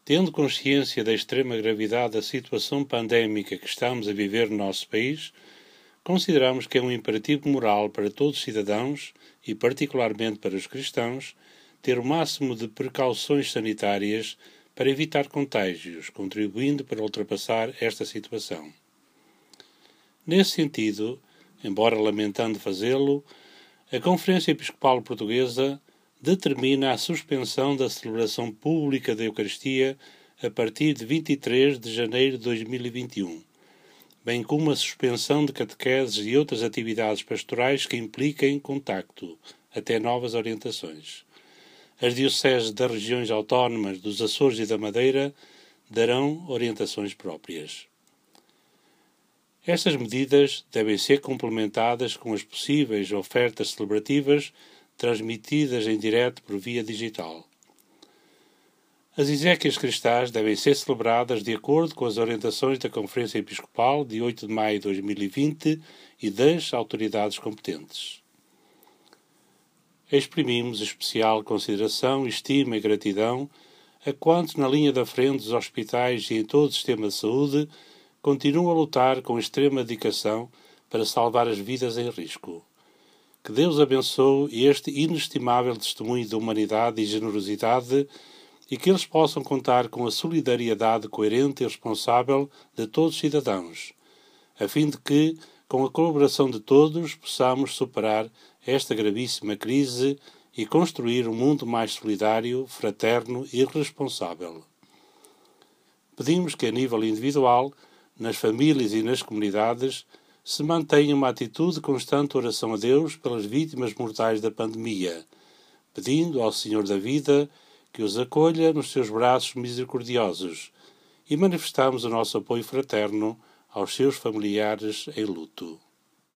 Tendo consciência da extrema gravidade da situação pandémica que estamos a viver no nosso país, consideramos que é um imperativo moral para todos os cidadãos, e particularmente para os cristãos, ter o máximo de precauções sanitárias para evitar contágios, contribuindo para ultrapassar esta situação. Nesse sentido, embora lamentando fazê-lo, a Conferência Episcopal Portuguesa determina a suspensão da celebração pública da Eucaristia a partir de 23 de janeiro de 2021, bem como a suspensão de catequeses e outras atividades pastorais que impliquem contacto, até novas orientações. As dioceses das regiões autónomas dos Açores e da Madeira darão orientações próprias. Estas medidas devem ser complementadas com as possíveis ofertas celebrativas transmitidas em direto por via digital. As exéquias cristãs devem ser celebradas de acordo com as orientações da Conferência Episcopal de 8 de maio de 2020 e das autoridades competentes. Exprimimos especial consideração, estima e gratidão a quantos na linha da frente dos hospitais e em todo o sistema de saúde continuam a lutar com extrema dedicação para salvar as vidas em risco. Que Deus abençoe este inestimável testemunho de humanidade e generosidade e que eles possam contar com a solidariedade coerente e responsável de todos os cidadãos, a fim de que, com a colaboração de todos, possamos superar esta gravíssima crise e construir um mundo mais solidário, fraterno e responsável. Pedimos que, a nível individual, nas famílias e nas comunidades, se mantenha uma atitude de constante oração a Deus pelas vítimas mortais da pandemia, pedindo ao Senhor da vida que os acolha nos seus braços misericordiosos, e manifestamos o nosso apoio fraterno aos seus familiares em luto.